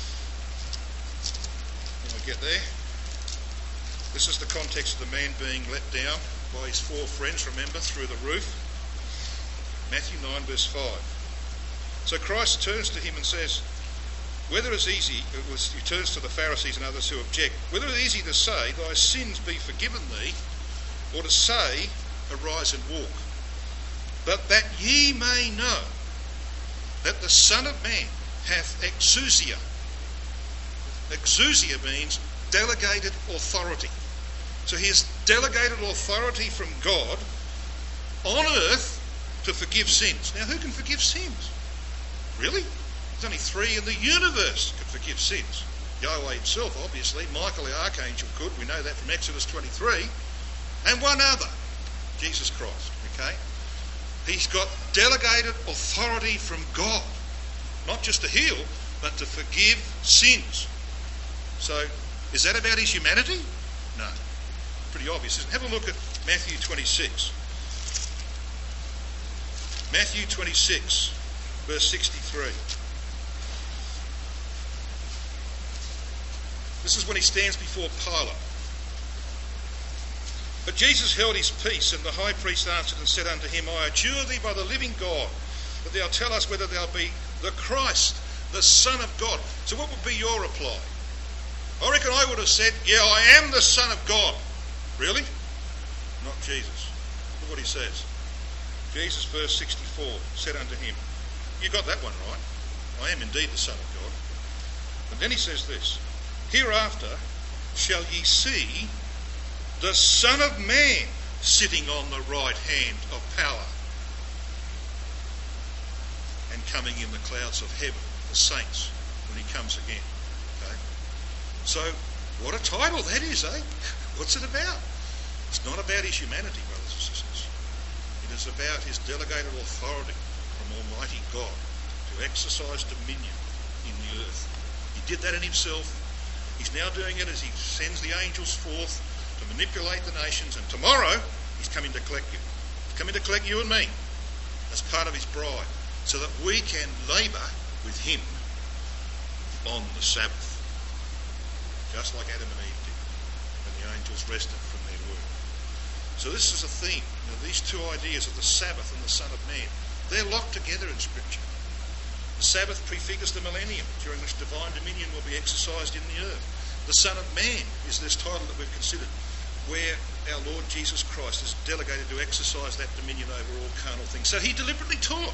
When I get there. This is the context of the man being let down by his four friends, remember, through the roof. Matthew 9, verse 5. So Christ turns to him and says, whether it's easy, he turns to the Pharisees and others who object, whether it's easy to say, thy sins be forgiven thee, or to say, arise and walk. But that ye may know that the Son of Man hath exousia. Exousia means delegated authority. So he has delegated authority from God on earth to forgive sins. Now, who can forgive sins? Really? There's only three in the universe can forgive sins. Yahweh himself, obviously. Michael the archangel could. We know that from Exodus 23. And one other, Jesus Christ. Okay? He's got delegated authority from God. Not just to heal, but to forgive sins. So, is that about his humanity? No. Pretty obvious, isn't it? Have a look at Matthew 26. Matthew 26, verse 63. This is when he stands before Pilate. But Jesus held his peace, and the high priest answered and said unto him, I adjure thee by the living God, that thou tell us whether thou be the Christ, the Son of God. So what would be your reply? I reckon I would have said, yeah, I am the Son of God. Really? Not Jesus. Look what he says. Jesus, verse 64, said unto him, you got that one right. I am indeed the Son of God. But then he says this, hereafter shall ye see the Son of Man sitting on the right hand of power and coming in the clouds of heaven, the saints, when he comes again. Okay? So, what a title that is, eh? What's it about? It's not about his humanity, brothers and sisters. It is about his delegated authority from Almighty God to exercise dominion in the earth. He did that in himself. He's now doing it as he sends the angels forth to manipulate the nations, and tomorrow he's coming to collect you. He's coming to collect you and me as part of his bride, so that we can labour with him on the Sabbath, just like Adam and Eve did when the angels rested from their work. So this is a theme. These two ideas of the Sabbath and the Son of Man, they're locked together in Scripture. The Sabbath prefigures the millennium, during which divine dominion will be exercised in the earth. The Son of Man is this title that we've considered, where our Lord Jesus Christ is delegated to exercise that dominion over all carnal things. So he deliberately taught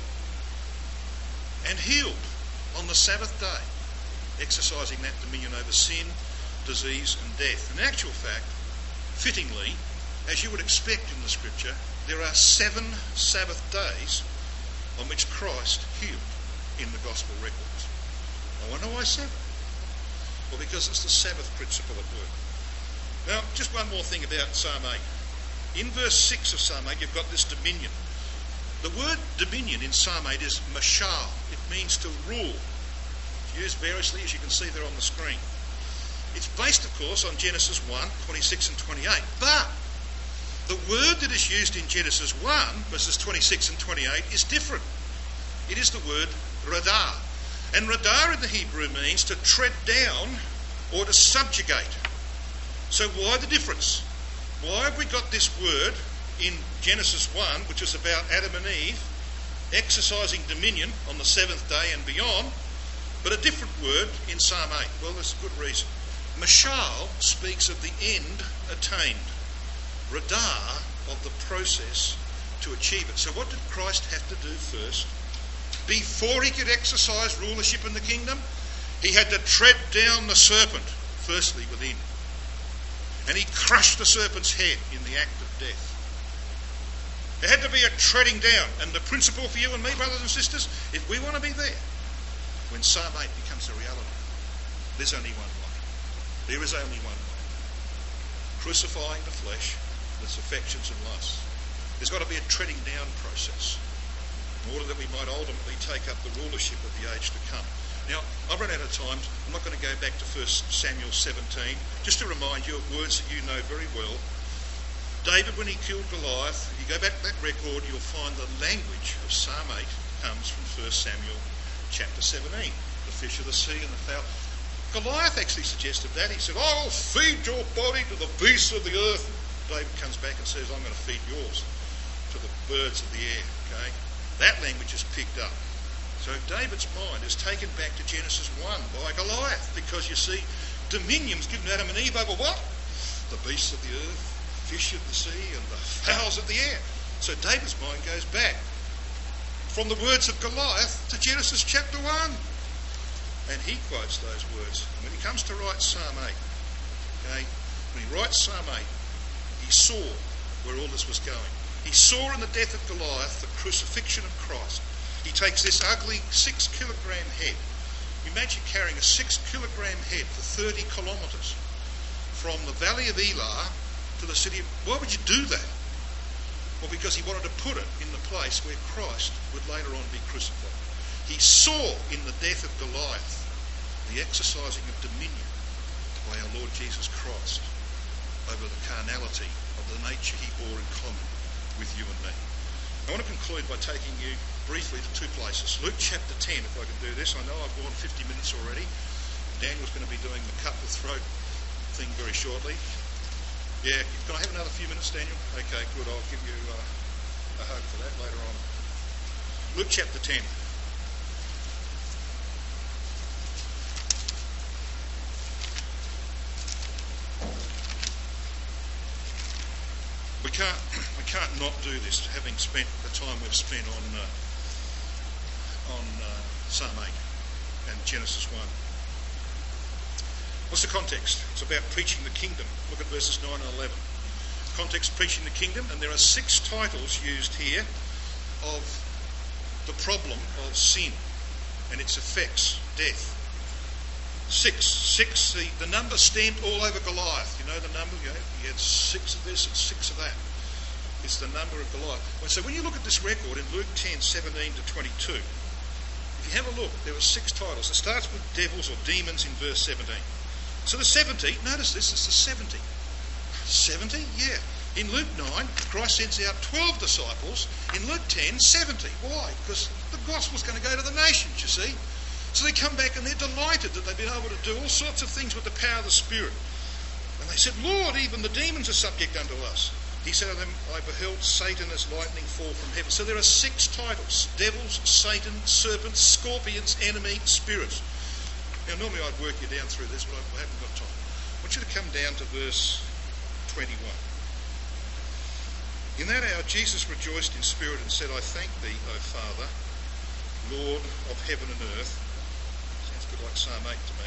and healed on the Sabbath day, exercising that dominion over sin, disease and death. In actual fact, fittingly, as you would expect in the Scripture, there are 7 Sabbath days on which Christ healed in the Gospel records. I wonder why 7? Well, because it's the Sabbath principle at work. Now, just one more thing about Psalm 8. In verse 6 of Psalm 8, you've got this dominion. The word dominion in Psalm 8 is mashal. It means to rule. It's used variously, as you can see there on the screen. It's based, of course, on Genesis 1, 26 and 28. But the word that is used in Genesis 1, verses 26 and 28, is different. It is the word radah. And radah in the Hebrew means to tread down or to subjugate. So why the difference? Why have we got this word in Genesis 1, which is about Adam and Eve exercising dominion on the 7th day and beyond, but a different word in Psalm 8? Well, there's a good reason. Mashal speaks of the end attained. Radah of the process to achieve it. So what did Christ have to do first? Before he could exercise rulership in the kingdom, he had to tread down the serpent, firstly within. And he crushed the serpent's head in the act of death. There had to be a treading down. And the principle for you and me, brothers and sisters, if we want to be there, when Psalm 8 becomes a reality, there's only one way. There is only one way. Crucifying the flesh with its affections and lusts. There's got to be a treading down process, in order that we might ultimately take up the rulership of the age to come. Now, I've run out of time. I'm not going to go back to 1 Samuel 17. Just to remind you of words that you know very well. David, when he killed Goliath, if you go back to that record, you'll find the language of Psalm 8 comes from 1 Samuel chapter 17. The fish of the sea and the fowl. Goliath actually suggested that. He said, I'll feed your body to the beasts of the earth. David comes back and says, I'm going to feed yours to the birds of the air. Okay? That language is picked up. So David's mind is taken back to Genesis 1 by Goliath, because you see, dominion's given Adam and Eve over what? The beasts of the earth, fish of the sea, and the fowls of the air. So David's mind goes back from the words of Goliath to Genesis chapter 1. And he quotes those words. And when he comes to write Psalm 8, okay, when he writes Psalm 8, he saw where all this was going. He saw in the death of Goliath the crucifixion of Christ. He takes this ugly 6-kilogram head. Imagine carrying a 6-kilogram head for 30 kilometres from the valley of Elah to the city of... Why would you do that? Well, because he wanted to put it in the place where Christ would later on be crucified. He saw in the death of Goliath the exercising of dominion by our Lord Jesus Christ over the carnality of the nature he bore in common with you and me. I want to conclude by taking you briefly to two places. Luke chapter 10, if I can do this. I know I've gone 50 minutes already. Daniel's going to be doing the cut the throat thing very shortly. Yeah, can I have another few minutes, Daniel? Okay, good. I'll give you a hug for that later on. Luke chapter 10. We can't not do this, having spent the time we've spent on Psalm 8 and Genesis 1. What's the context? It's about preaching the kingdom. Look at verses 9 and 11. Context, preaching the kingdom, and there are 6 titles used here of the problem of sin and its effects, death. 6, the number stamped all over Goliath. You know the number? He had 6 of this and 6 of that. It's the number of Goliath. So when you look at this record in Luke 10, 17 to 22, if you have a look, there are 6 titles. It starts with devils or demons in verse 17. So the 70, notice this, it's the 70. 70? Yeah. In Luke 9, Christ sends out 12 disciples. In Luke 10, 70. Why? Because the gospel's going to go to the nations, you see. So they come back and they're delighted that they've been able to do all sorts of things with the power of the Spirit. And they said, Lord, even the demons are subject unto us. He said to them, I beheld Satan as lightning fall from heaven. So there are 6 titles: devils, Satan, serpents, scorpions, enemy, spirits. Now normally I'd work you down through this, but I haven't got time. I want you to come down to verse 21. In that hour Jesus rejoiced in spirit and said, I thank thee, O Father, Lord of heaven and earth. Sounds a bit like Psalm 8 to me.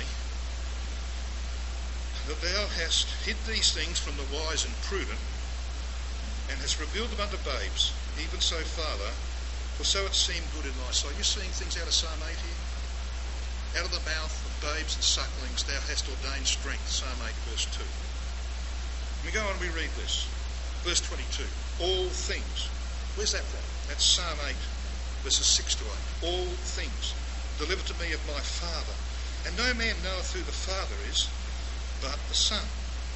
That thou hast hid these things from the wise and prudent, and hast revealed them unto babes. Even so, Father, for so it seemed good in thy sight. Are you seeing things out of Psalm 8 here? Out of the mouth of babes and sucklings thou hast ordained strength. Psalm 8 verse 2. We go on and we read this. Verse 22. All things. Where's that from? That's Psalm 8 verses 6 to 8. All things delivered to me of my Father. And no man knoweth who the Father is, but the Son.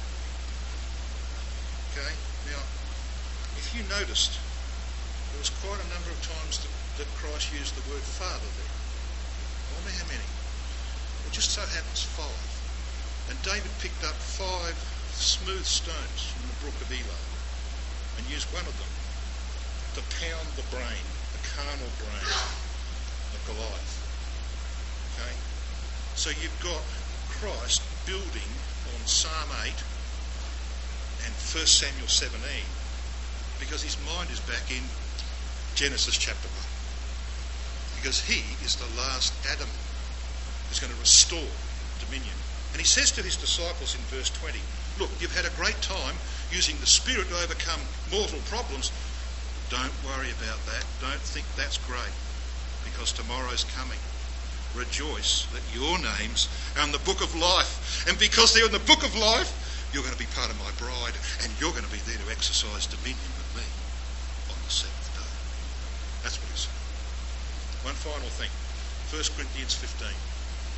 Okay? Now, if you noticed, there was quite a number of times that Christ used the word Father there. I wonder how many. It just so happens 5. And David picked up 5 smooth stones from the brook of Elah and used one of them to pound the brain, the carnal brain of Goliath. Okay? So you've got Christ building on Psalm 8 and 1 Samuel 17 because his mind is back in Genesis chapter 1. Because he is the last Adam who's going to restore dominion. And he says to his disciples in verse 20, look, you've had a great time using the Spirit to overcome mortal problems. Don't worry about that. Don't think that's great, because tomorrow's coming. Rejoice that your names are in the book of life. And because they're in the book of life, you're going to be part of my bride, and you're going to be there to exercise dominion with me on the 7th day. That's what he said. One final thing. 1 Corinthians 15.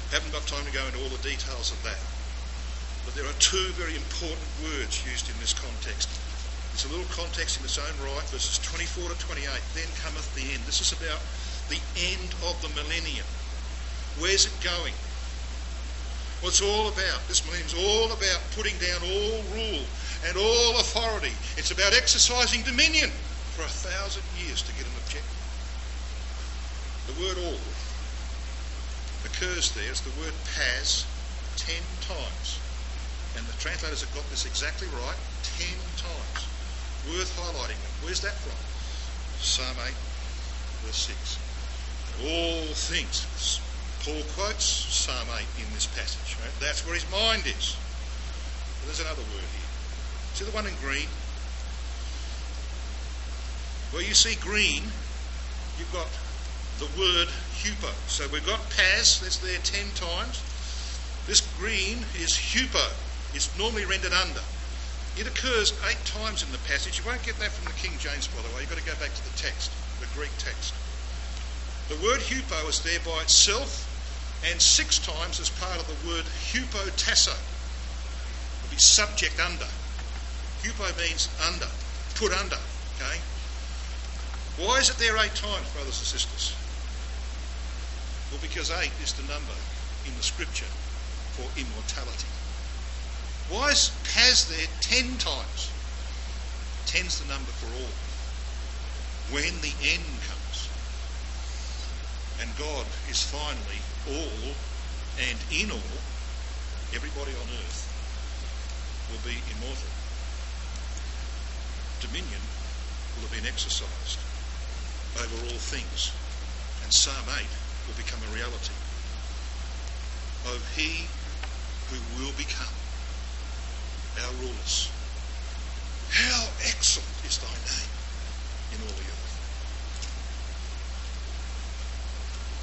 Haven't got time to go into all the details of that. But there are two very important words used in this context. It's a little context in its own right, verses 24 to 28. Then cometh the end. This is about the end of the millennium. Where's it going? Well, it's all about, this millennium is all about putting down all rule and all authority. It's about exercising dominion for 1,000 years to get an objective. The word all occurs there. It's the word pas 10 times. And the translators have got this exactly right 10 times. Worth highlighting them. Where's that from? Psalm 8, verse 6. All things. Paul quotes Psalm 8 in this passage. Right? That's where his mind is. But there's another word here. See the one in green? Where you see green, you've got the word hupo. So we've got pas, that's there 10 times. This green is hupo. It's normally rendered under. It occurs 8 times in the passage. You won't get that from the King James, by the way. You've got to go back to the text, the Greek text. The word hupo is there by itself and 6 times as part of the word hupotasso. It would be subject under. Hupo means under, put under, okay? Why is it there 8 times, brothers and sisters? Well, because 8 is the number in the scripture for immortality. Why is pas there 10 times? 10's the number for all. When the end comes, and God is finally all and in all, everybody on earth will be immortal. Dominion will have been exercised over all things, and Psalm 8 will become a reality of he who will become our rulers. How excellent is thy name in all the earth.